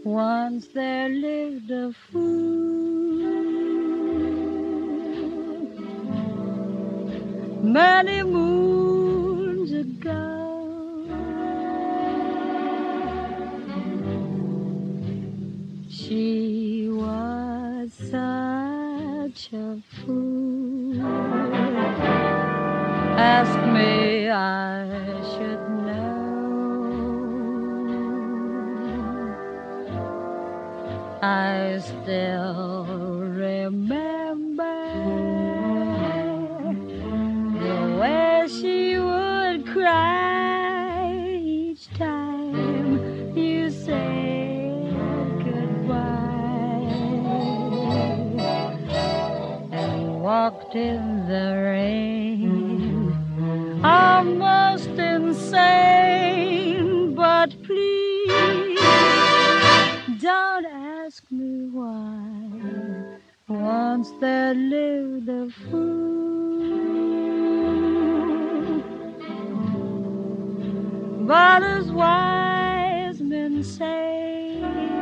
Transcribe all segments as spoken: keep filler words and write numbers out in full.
Once there lived a fool many moons ago. She was such a fool. Ask me, I should know. I still remember the way she would cry each time you said goodbye and walked in the rain, almost insane. But please don't ask me why. Once there lived a fool, but as wise men say,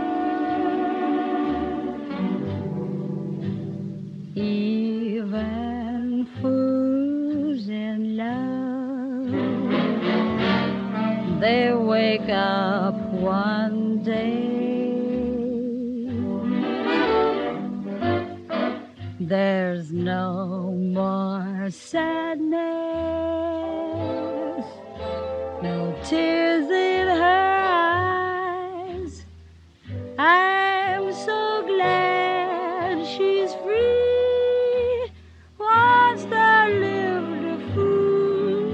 even fools in love, they wake up one day. There's no more sadness, no tears in her eyes. I'm so glad she's free. Once there lived a fool.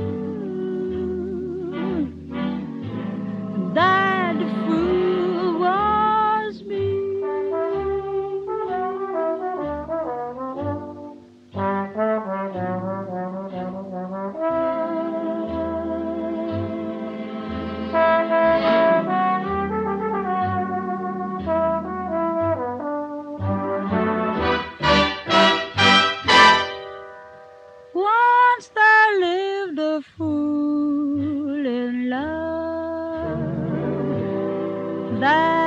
That fool was me. Once there lived a fool in love. That